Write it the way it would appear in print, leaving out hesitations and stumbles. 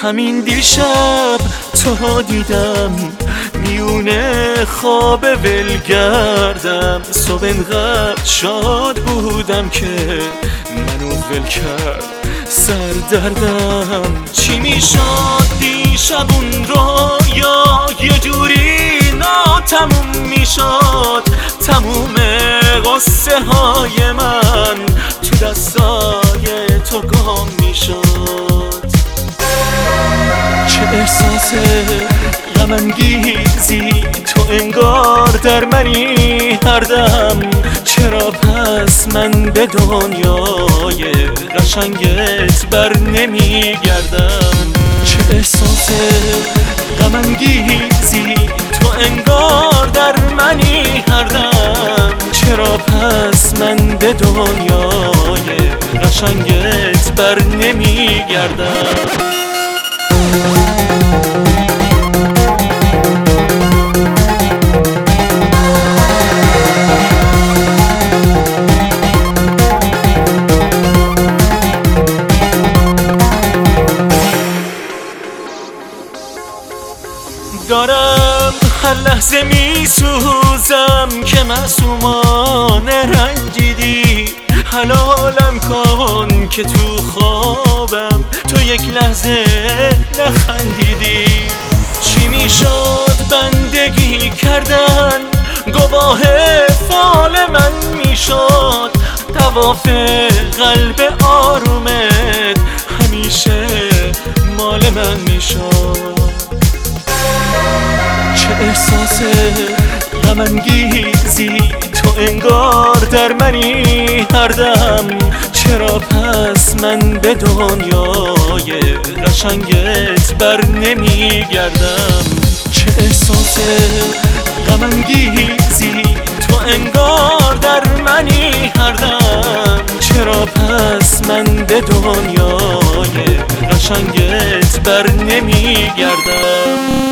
همین دیشب تو دیدم میونه خواب ولگردم. صبح انقدر شاد بودم که منو ول کرد سردردم. چی میشد دیشب اون رویا یه جوری ناتموم میشد. تموم قصه های من تو دستای تو گم میشد. چه احساس غم انگیزی تو انگار در منی هر دم. چرا پس من به دنیای قشنگت بر نمیگردم؟ چه احساس غم انگیزی تو انگار در منی هر دم. چرا پس من به دنیای قشنگت بر نمیگردم؟ دارم هر لحظه میسوزم که معصومانه رنجیدی. حلالم کن که تو خوابم تو یک لحظه نخندیدی. چی میشد بندگی کردن گواه فال من میشد. طواف قلب آرومت همیشه مال من میشد. چه احساس غم انگیزی تو انگار در منی هر دم. چرا پس من به دنیای قشنگت بر نمیگردم؟ چه احساس غم انگیزی تو انگار در منی هر دم. چرا پس من به دنیای قشنگت بر نمیگردم؟